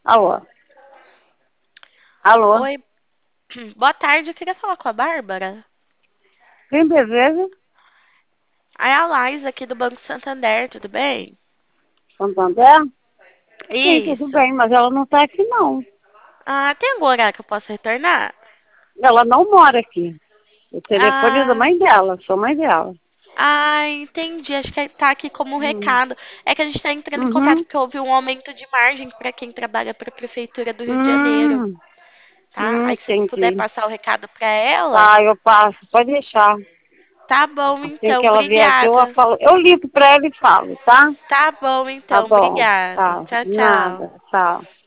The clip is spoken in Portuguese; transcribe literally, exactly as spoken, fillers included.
Alô? Alô? Oi, boa tarde. Eu queria falar com a Bárbara. Quem deseja? Ah, é a Laís aqui do Banco Santander, tudo bem? Santander? Sim, tudo Isso. bem, mas ela não está aqui, não. Ah, tem algum horário que eu possa retornar? Ela não mora aqui. O telefone é da Ah, mãe dela, sou mãe dela. ah, entendi. Acho que tá aqui como um Hum. recado. É que a gente está entrando em contato Uhum. porque houve um aumento de margem para quem trabalha para a Prefeitura do Rio de Janeiro, Hum. tá? Hum, Aí se puder entendi. passar o recado para ela, Tá, eu passo, pode deixar. tá bom Assim então. que ela vier aqui, eu Obrigada. falo. Eu ligo pra ela e falo, tá? Tá bom Tá então. bom, Obrigada. tá. Tchau, tchau. Nada, tchau.